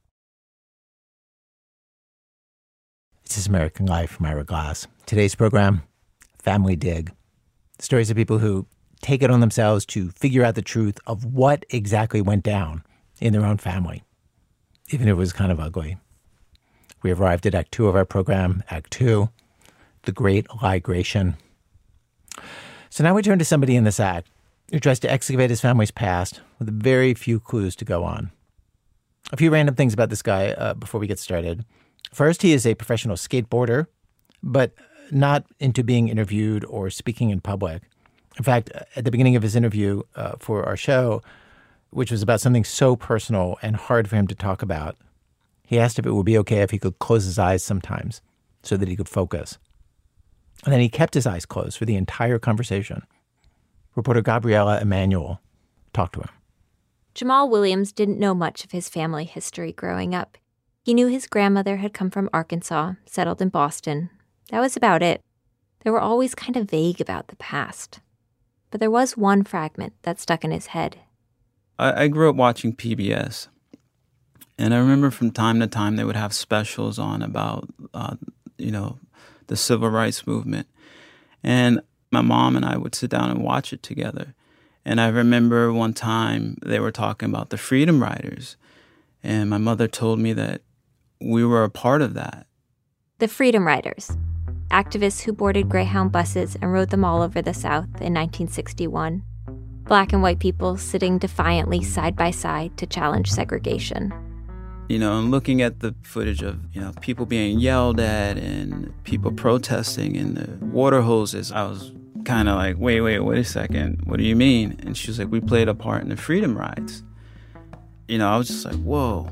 This is American Life from Ira Glass. Today's program, Family Dig. Stories of people who take it on themselves to figure out the truth of what exactly went down in their own family, even if it was kind of ugly. We have arrived at Act 2 of our program, Act 2, The Great Ligration. So now we turn to somebody in this act who tries to excavate his family's past with very few clues to go on. A few random things about this guy before we get started. First, he is a professional skateboarder, but not into being interviewed or speaking in public. In fact, at the beginning of his interview for our show, which was about something so personal and hard for him to talk about, he asked if it would be okay if he could close his eyes sometimes so that he could focus. And then he kept his eyes closed for the entire conversation. Reporter Gabriella Emanuel talked to him. Jamal Williams didn't know much of his family history growing up. He knew his grandmother had come from Arkansas, settled in Boston. That was about it. They were always kind of vague about the past. But there was one fragment that stuck in his head. I grew up watching PBS. And I remember from time to time they would have specials on about, the civil rights movement. And my mom and I would sit down and watch it together. And I remember one time they were talking about the Freedom Riders. And my mother told me that we were a part of that. The Freedom Riders, activists who boarded Greyhound buses and rode them all over the South in 1961. Black and white people sitting defiantly side by side to challenge segregation. And looking at the footage of, people being yelled at and people protesting in the water hoses, I was kind of like, wait a second. What do you mean? And she was like, we played a part in the Freedom Rides. I was just like, whoa,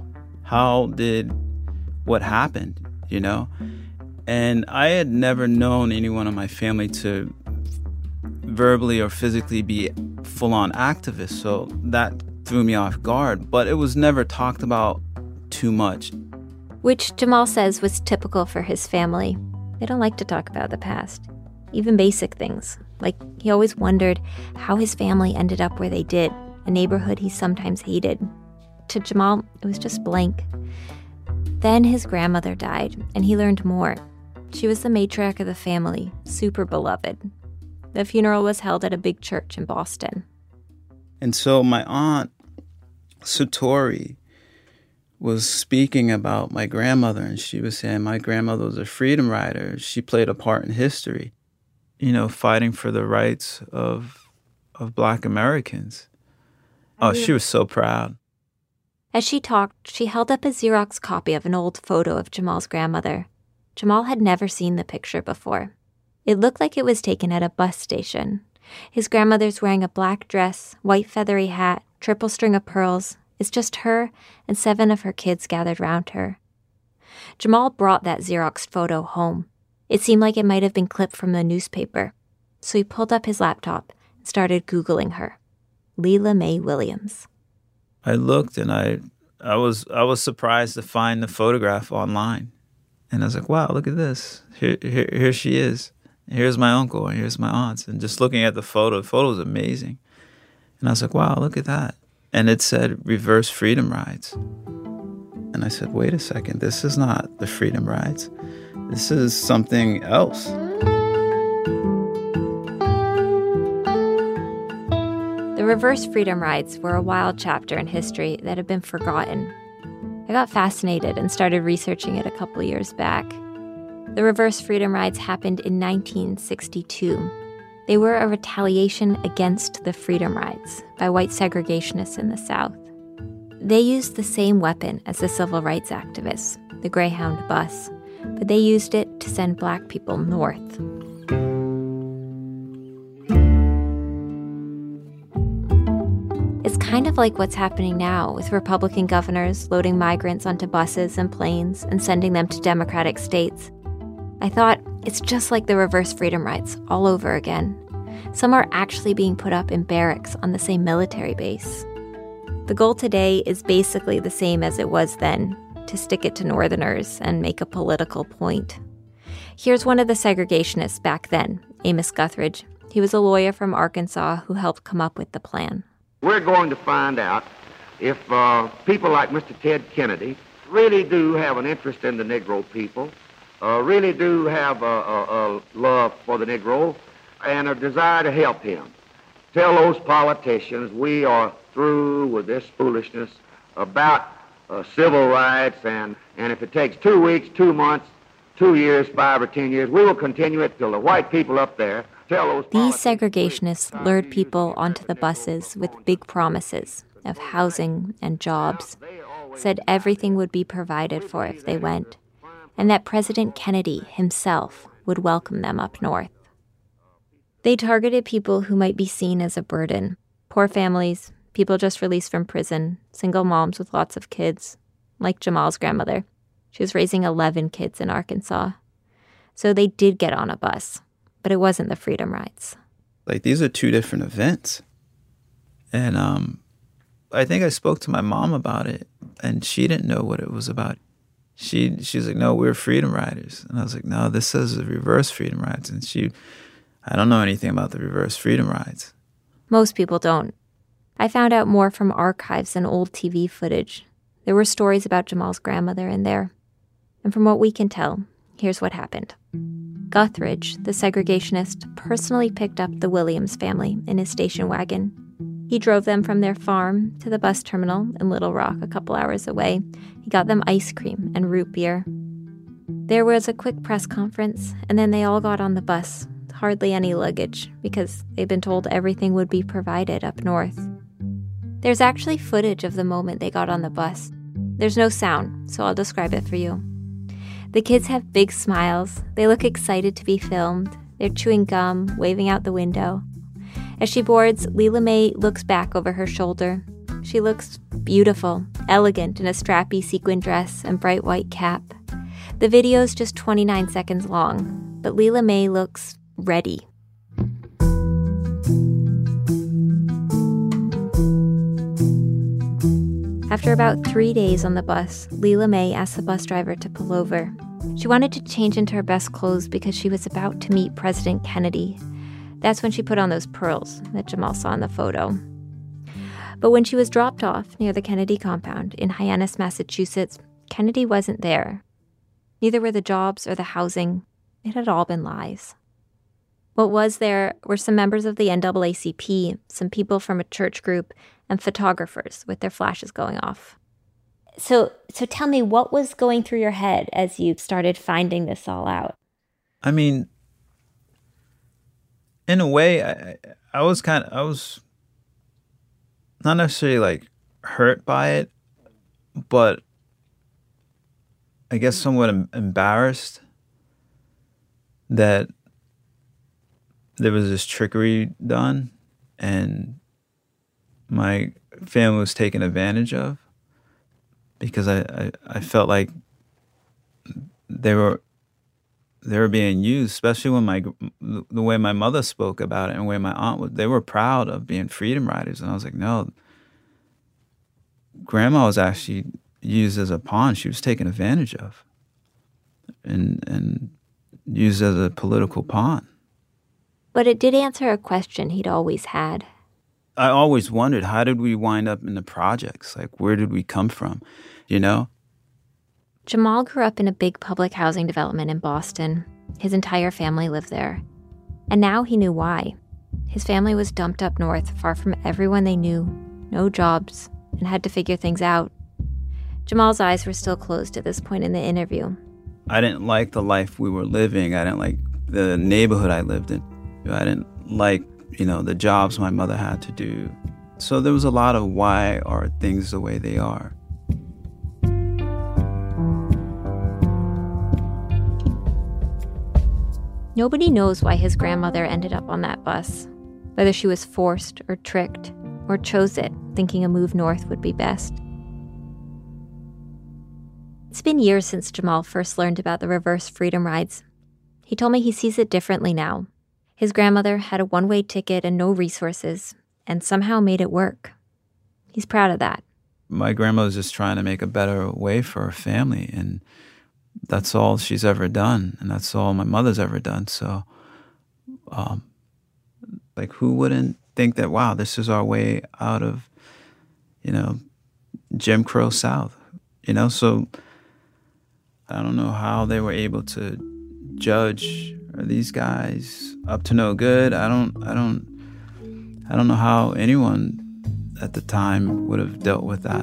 what happened, And I had never known anyone in my family to verbally or physically be full-on activists, so that threw me off guard. But it was never talked about too much. Which Jamal says was typical for his family. They don't like to talk about the past, even basic things. Like, he always wondered how his family ended up where they did, a neighborhood he sometimes hated. To Jamal, it was just blank. Then his grandmother died, and he learned more. She was the matriarch of the family, super beloved. The funeral was held at a big church in Boston. And so my aunt, Satori, was speaking about my grandmother, and she was saying my grandmother was a freedom rider. She played a part in history, fighting for the rights of Black Americans. Oh, she was so proud. As she talked, she held up a Xerox copy of an old photo of Jamal's grandmother. Jamal had never seen the picture before. It looked like it was taken at a bus station. His grandmother's wearing a black dress, white feathery hat, triple string of pearls. It's just her and 7 of her kids gathered round her. Jamal brought that Xeroxed photo home. It seemed like it might have been clipped from the newspaper. So he pulled up his laptop and started Googling her. Lela Mae Williams. I looked and I was surprised to find the photograph online. And I was like, wow, look at this. Here she is. Here's my uncle and here's my aunts. And just looking at the photo was amazing. And I was like, wow, look at that. And it said Reverse Freedom Rides. And I said, wait a second, this is not the Freedom Rides. This is something else. The Reverse Freedom Rides were a wild chapter in history that had been forgotten. I got fascinated and started researching it a couple years back. The Reverse Freedom Rides happened in 1962. They were a retaliation against the freedom rides by white segregationists in the South. They used the same weapon as the civil rights activists, the Greyhound bus, but they used it to send black people north. It's kind of like what's happening now with Republican governors loading migrants onto buses and planes and sending them to Democratic states. I thought, it's just like the reverse freedom rides all over again. Some are actually being put up in barracks on the same military base. The goal today is basically the same as it was then, to stick it to Northerners and make a political point. Here's one of the segregationists back then, Amos Guthridge. He was a lawyer from Arkansas who helped come up with the plan. We're going to find out if people like Mr. Ted Kennedy really do have an interest in the Negro people, really do have a love for the Negro, and a desire to help him. Tell those politicians we are through with this foolishness about civil rights, and if it takes 2 weeks, 2 months, 2 years, 5 or 10 years, we will continue it till the white people up there tell those These segregationists lured people onto the buses with big promises of housing and jobs, said everything would be provided for if they went, and that President Kennedy himself would welcome them up north. They targeted people who might be seen as a burden, poor families, people just released from prison, single moms with lots of kids, like Jamal's grandmother. She was raising 11 kids in Arkansas. So they did get on a bus, but it wasn't the freedom rides. Like, these are two different events. And I think I spoke to my mom about it, and she didn't know what it was about. She was like, no, we're freedom riders. And I was like, no, this says the reverse freedom rides. And I don't know anything about the reverse freedom rides. Most people don't. I found out more from archives and old TV footage. There were stories about Jamal's grandmother in there. And from what we can tell, here's what happened. Guthridge, the segregationist, personally picked up the Williams family in his station wagon. He drove them from their farm to the bus terminal in Little Rock, a couple hours away. He got them ice cream and root beer. There was a quick press conference, and then they all got on the bus. Hardly any luggage, because they'd been told everything would be provided up north. There's actually footage of the moment they got on the bus. There's no sound, so I'll describe it for you. The kids have big smiles. They look excited to be filmed. They're chewing gum, waving out the window. As she boards, Leela Mae looks back over her shoulder. She looks beautiful, elegant in a strappy sequin dress and bright white cap. The video's just 29 seconds long, but Leela Mae looks ready. After about 3 days on the bus, Leela Mae asked the bus driver to pull over. She wanted to change into her best clothes because she was about to meet President Kennedy. That's when she put on those pearls that Jamal saw in the photo. But when she was dropped off near the Kennedy compound in Hyannis, Massachusetts, Kennedy wasn't there. Neither were the jobs or the housing. It had all been lies. What was there were some members of the NAACP, some people from a church group, and photographers with their flashes going off. So tell me, what was going through your head as you started finding this all out? I mean, in a way, I was not necessarily like hurt by it, but I guess somewhat embarrassed that there was this trickery done and my family was taken advantage of, because I felt like they were being used, especially when the way my mother spoke about it and the way my aunt would. They were proud of being freedom riders, and I was like, no, Grandma was actually used as a pawn. She was taken advantage of and used as a political pawn. But it did answer a question he'd always had. I always wondered, how did we wind up in the projects? Like, where did we come from, you know? Jamal grew up in a big public housing development in Boston. His entire family lived there. And now he knew why. His family was dumped up north, far from everyone they knew, no jobs, and had to figure things out. Jamal's eyes were still closed at this point in the interview. I didn't like the life we were living. I didn't like the neighborhood I lived in. I didn't like, the jobs my mother had to do. So there was a lot of why are things the way they are. Nobody knows why his grandmother ended up on that bus, whether she was forced or tricked, or chose it, thinking a move north would be best. It's been years since Jamal first learned about the reverse freedom rides. He told me he sees it differently now. His grandmother had a one-way ticket and no resources, and somehow made it work. He's proud of that. My grandma was just trying to make a better way for her family, and that's all she's ever done, and that's all my mother's ever done. So, who wouldn't think that, wow, this is our way out of, Jim Crow South, So I don't know how they were able to judge, are these guys up to no good? I don't know how anyone at the time would have dealt with that.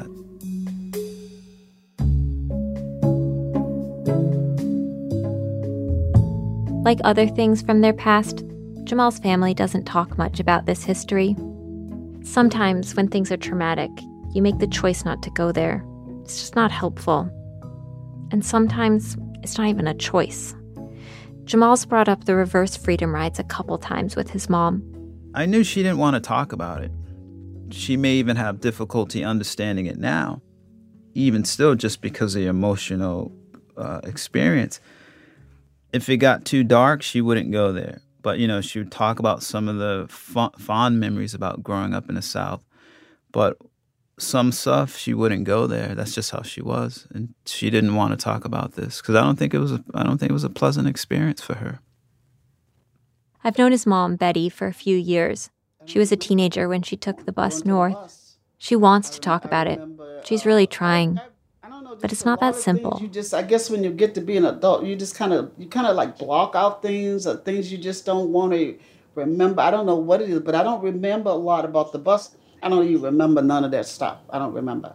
Like other things from their past, Jamal's family doesn't talk much about this history. Sometimes when things are traumatic, you make the choice not to go there. It's just not helpful. And sometimes it's not even a choice. Jamal's brought up the reverse freedom rides a couple times with his mom. I knew she didn't want to talk about it. She may even have difficulty understanding it now, even still, just because of the emotional experience. If it got too dark, she wouldn't go there. But, she would talk about some of the fond memories about growing up in the South. But some stuff, she wouldn't go there. That's just how she was. And she didn't want to talk about this because I don't think it was a pleasant experience for her. I've known his mom, Betty, for a few years. She was a teenager when she took the bus north. She wants to talk about it. She's really trying. But it's not that simple. I guess when you get to be an adult, you kind of like block out things or things you just don't want to remember. I don't know what it is, but I don't remember a lot about the bus. I don't even remember none of that stuff. I don't remember.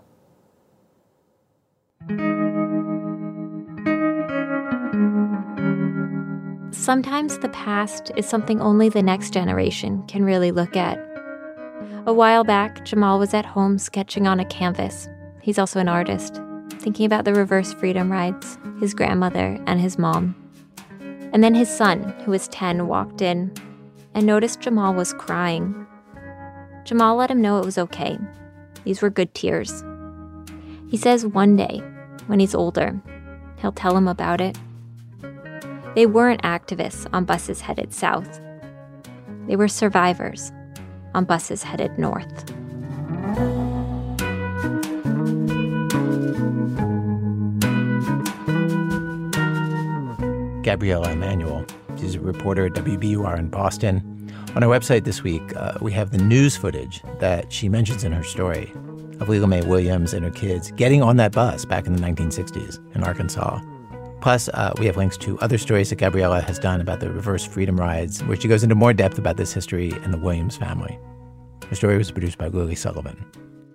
Sometimes the past is something only the next generation can really look at. A while back, Jamal was at home sketching on a canvas. He's also an artist, thinking about the reverse freedom rides, his grandmother, and his mom. And then his son, who was 10, walked in and noticed Jamal was crying. Jamal let him know it was okay. These were good tears. He says one day, when he's older, he'll tell him about it. They weren't activists on buses headed south. They were survivors on buses headed north. Gabriella Emanuel. She's a reporter at WBUR in Boston. On our website this week, we have the news footage that she mentions in her story of Lela Mae Williams and her kids getting on that bus back in the 1960s in Arkansas. Plus, we have links to other stories that Gabriella has done about the reverse freedom rides, where she goes into more depth about this history and the Williams family. The story was produced by Lily Sullivan.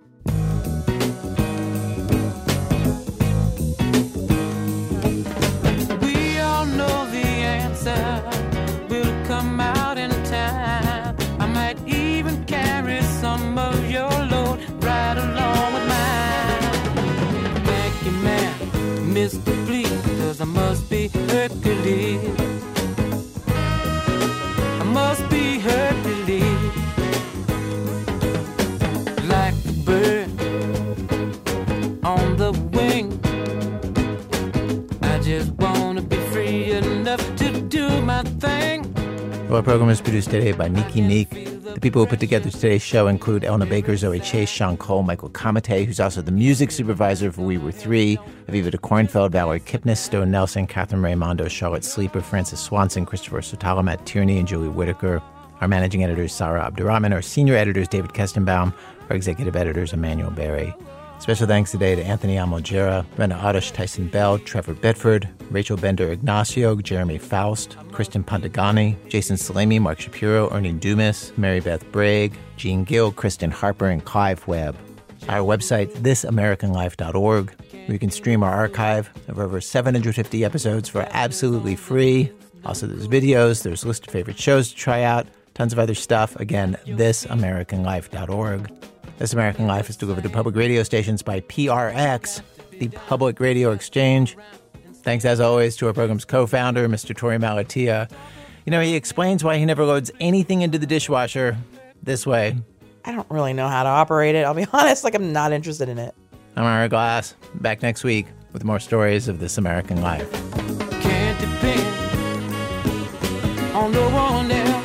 I must be Hercules. I must be Hercules. Like a bird on the wing. I just want to be free enough to do my thing. Well, our program is produced today by Nikki Meek. The people who put together today's show include Elna Baker, Zoe Chase, Sean Cole, Michael Kamate, who's also the music supervisor for We Were Three, Aviva de Kornfeld, Valerie Kipnis, Stone Nelson, Catherine Raimondo, Charlotte Sleeper, Francis Swanson, Christopher Sotala, Matt Tierney, and Julie Whitaker. Our managing editor is Sarah Abdurrahman. Our senior editor is David Kestenbaum. Our executive editor is Emmanuel Berry. Special thanks today to Anthony Almojera, Brenda Oddish, Tyson Bell, Trevor Bedford, Rachel Bender-Ignacio, Jeremy Faust, Kristen Pandagani, Jason Salemi, Mark Shapiro, Ernie Dumas, Mary Beth Bragg, Jean Gill, Kristen Harper, and Clive Webb. Our website, thisamericanlife.org, where you can stream our archive of over 750 episodes for absolutely free. Also, there's videos, there's a list of favorite shows to try out, tons of other stuff. Again, thisamericanlife.org. This American Life is delivered to public radio stations by PRX, the Public Radio Exchange. Thanks, as always, to our program's co-founder, Mr. Torey Malatia. You know, he explains why he never loads anything into the dishwasher this way. I don't really know how to operate it. I'll be honest, I'm not interested in it. I'm Ira Glass, back next week with more stories of This American Life. Can't depend on no one else.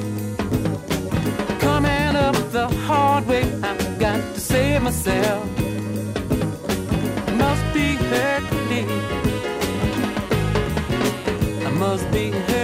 Coming up the hard way, I've got to save myself. Must be Hercules. I must be Hercules.